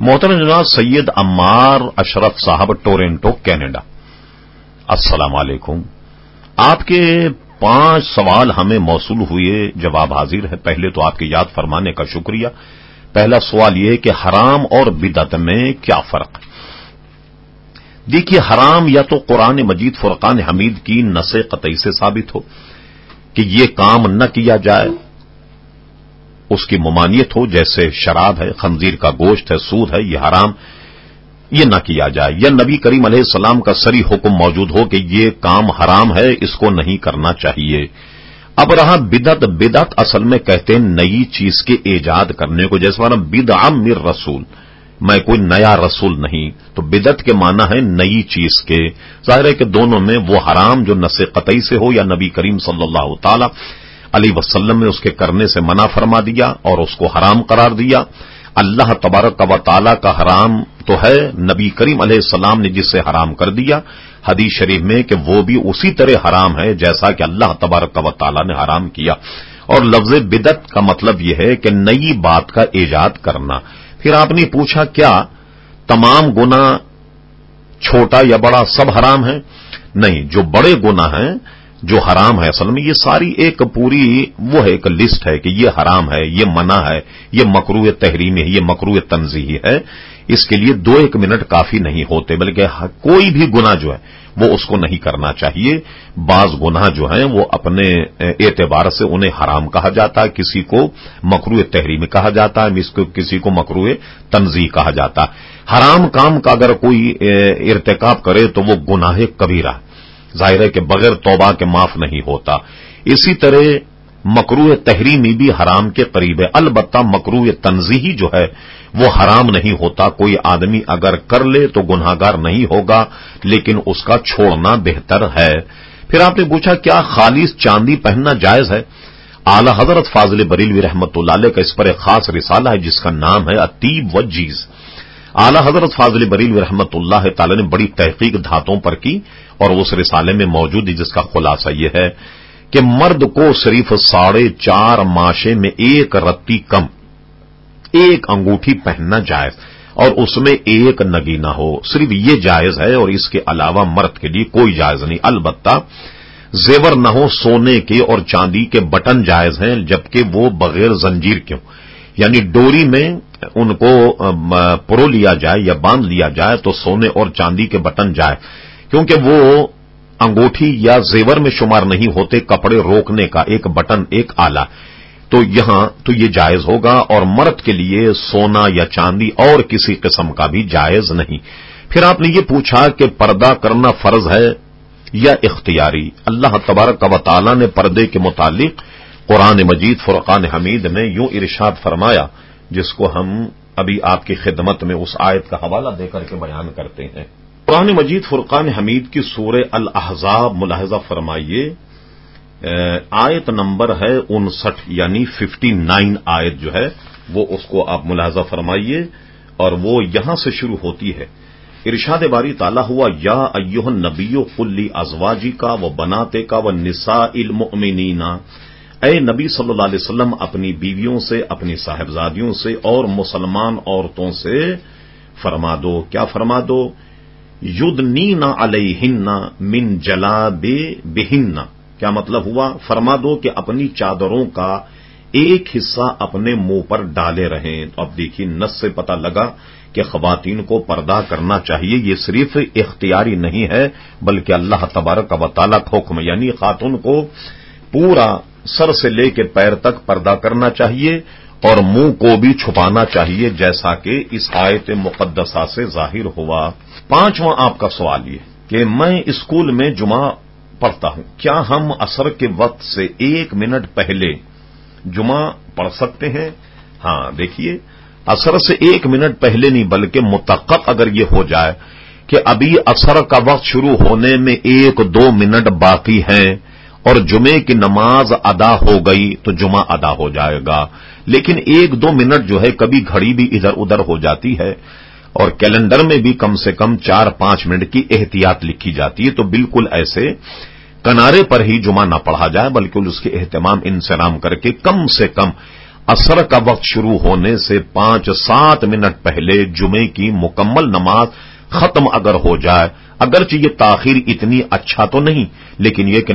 محترم جناب سید عمار اشرف صاحب ٹورنٹو کینیڈا، السلام علیکم۔ آپ کے 5 سوال ہمیں موصول ہوئے، جواب حاضر ہے۔ پہلے تو آپ کی یاد فرمانے کا شکریہ۔ پہلا سوال یہ ہے کہ حرام اور بدعت میں کیا فرق؟ دیکھیے، حرام یا تو قرآن مجید فرقان حمید کی نص قطعی سے ثابت ہو کہ یہ کام نہ کیا جائے، اس کی ممانعت ہو، جیسے شراب ہے، خنزیر کا گوشت ہے، سود ہے، یہ حرام، یہ نہ کیا جائے، یا نبی کریم علیہ السلام کا صریح حکم موجود ہو کہ یہ کام حرام ہے، اس کو نہیں کرنا چاہیے۔ اب رہا بدعت اصل میں کہتے ہیں نئی چیز کے ایجاد کرنے کو، جیسے ہمارا بدعہ من رسول، میں کوئی نیا رسول نہیں، تو بدعت کے معنی ہے نئی چیز کے۔ ظاہر ہے کہ دونوں میں وہ حرام جو نص قطعی سے ہو یا نبی کریم صلی اللہ تعالی علیہ وسلم نے اس کے کرنے سے منع فرما دیا اور اس کو حرام قرار دیا۔ اللہ تبارک و تعالی کا حرام تو ہے، نبی کریم علیہ السلام نے جسے حرام کر دیا حدیث شریف میں کہ وہ بھی اسی طرح حرام ہے جیسا کہ اللہ تبارک و تعالی نے حرام کیا۔ اور لفظ بدعت کا مطلب یہ ہے کہ نئی بات کا ایجاد کرنا۔ پھر آپ نے پوچھا کیا تمام گناہ چھوٹا یا بڑا سب حرام ہے؟ نہیں، جو بڑے گناہ ہیں جو حرام ہے، اصل میں یہ ساری ایک پوری وہ ہے، ایک لسٹ ہے کہ یہ حرام ہے، یہ منع ہے، یہ مکروہ تحریمی ہے، یہ مکروہ تنزیہی ہے۔ اس کے لیے 2-1 منٹ کافی نہیں ہوتے، بلکہ کوئی بھی گناہ جو ہے وہ اس کو نہیں کرنا چاہیے۔ بعض گناہ جو ہیں وہ اپنے اعتبار سے انہیں حرام کہا جاتا ہے، کسی کو مکروہ تحریمی کہا جاتا ہے، کسی کو مکروہ تنزیہ کہا جاتا ہے۔ حرام کام کا اگر کوئی ارتکاب کرے تو وہ گناہ کبیرہ، ظاہر ہے کہ بغیر توبہ کے معاف نہیں ہوتا۔ اسی طرح مکروہ تحریمی بھی حرام کے قریب ہے، البتہ مکروہ تنزیہی جو ہے وہ حرام نہیں ہوتا۔ کوئی آدمی اگر کر لے تو گناہگار نہیں ہوگا، لیکن اس کا چھوڑنا بہتر ہے۔ پھر آپ نے پوچھا کیا خالص چاندی پہننا جائز ہے؟ اعلی حضرت فاضل بریلوی رحمۃ اللہ علیہ کا اس پر ایک خاص رسالہ ہے جس کا نام ہے الطیب والجیز۔ اعلی حضرت فاضل بریلوی رحمۃ اللہ تعالی نے بڑی تحقیق دھاتوں پر کی اور اس رسالے میں موجود ہے، جس کا خلاصہ یہ ہے کہ مرد کو صرف 4.5 ماشے میں 1 رتی کم 1 انگوٹھی پہننا جائز، اور اس میں 1 نگینہ ہو، صرف یہ جائز ہے، اور اس کے علاوہ مرد کے لیے کوئی جائز نہیں۔ البتہ زیور نہ ہو، سونے کے اور چاندی کے بٹن جائز ہیں، جبکہ وہ بغیر زنجیر کے ہوں، یعنی ڈوری میں ان کو پرو لیا جائے یا باندھ لیا جائے تو سونے اور چاندی کے بٹن جائے، کیونکہ وہ انگوٹھی یا زیور میں شمار نہیں ہوتے، کپڑے روکنے کا ایک بٹن، ایک آلہ، تو یہاں تو یہ جائز ہوگا۔ اور مرد کے لیے سونا یا چاندی اور کسی قسم کا بھی جائز نہیں۔ پھر آپ نے یہ پوچھا کہ پردہ کرنا فرض ہے یا اختیاری؟ اللہ تبارک و تعالی نے پردے کے متعلق قرآن مجید فرقان حمید میں یوں ارشاد فرمایا، جس کو ہم ابھی آپ کی خدمت میں اس آیت کا حوالہ دے کر کے بیان کرتے ہیں۔ قرآن مجید فرقان حمید کی سورہ الاحزاب ملاحظہ فرمائیے، آیت نمبر ہے 59، یعنی 59 آیت جو ہے وہ اس کو آپ ملاحظہ فرمائیے، اور وہ یہاں سے شروع ہوتی ہے۔ ارشاد باری تعالیٰ ہوا، یا ایھا النبی قل لازواجک و بناتک و نساء المؤمنین، اے نبی صلی اللہ علیہ وسلم اپنی بیویوں سے، اپنی صاحبزادیوں سے اور مسلمان عورتوں سے فرما دو، کیا فرما دو؟ یدنین علیہن من جلابیبہن، کیا مطلب ہوا؟ فرما دو کہ اپنی چادروں کا ایک حصہ اپنے منہ پر ڈالے رہیں۔ تو اب دیکھیے نص سے پتہ لگا کہ خواتین کو پردہ کرنا چاہیے، یہ صرف اختیاری نہیں ہے بلکہ اللہ تبارک و تعالیٰ کا حکم ہے، یعنی خاتون کو پورا سر سے لے کے پیر تک پردہ کرنا چاہیے اور منہ کو بھی چھپانا چاہیے، جیسا کہ اس آیت مقدسہ سے ظاہر ہوا۔ 5واں آپ کا سوال یہ کہ میں اسکول میں جمعہ پڑھتا ہوں، کیا ہم عصر کے وقت سے 1 منٹ پہلے جمعہ پڑھ سکتے ہیں؟ ہاں، دیکھیے عصر سے 1 منٹ پہلے نہیں، بلکہ متحقق اگر یہ ہو جائے کہ ابھی عصر کا وقت شروع ہونے میں 1-2 منٹ باقی ہیں اور جمعے کی نماز ادا ہو گئی تو جمعہ ادا ہو جائے گا، لیکن 1-2 منٹ جو ہے کبھی گھڑی بھی ادھر ادھر ہو جاتی ہے، اور کیلنڈر میں بھی کم سے کم 4-5 منٹ کی احتیاط لکھی جاتی ہے، تو بالکل ایسے کنارے پر ہی جمعہ نہ پڑھا جائے بلکہ اس کے اہتمام انسلام کر کے کم سے کم عصر کا وقت شروع ہونے سے 5-7 منٹ پہلے جمعے کی مکمل نماز ختم اگر ہو جائے، اگرچہ یہ تاخیر اتنی اچھا تو نہیں، لیکن یہ کہ